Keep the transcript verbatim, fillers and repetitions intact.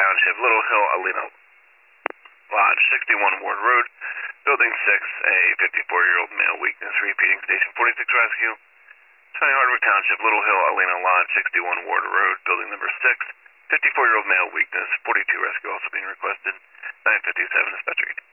Township, Little Hill, Alina Lodge, sixty-one Ward Road, Building six, a fifty-four-year-old male, weakness, repeating, Station forty-six Rescue. Tony Hardwick Township, Little Hill, Alina Lodge, sixty-one Ward Road, Building number six, fifty-four-year-old male, weakness, forty-two Rescue also being requested, nine fifty-seven Dispatcher.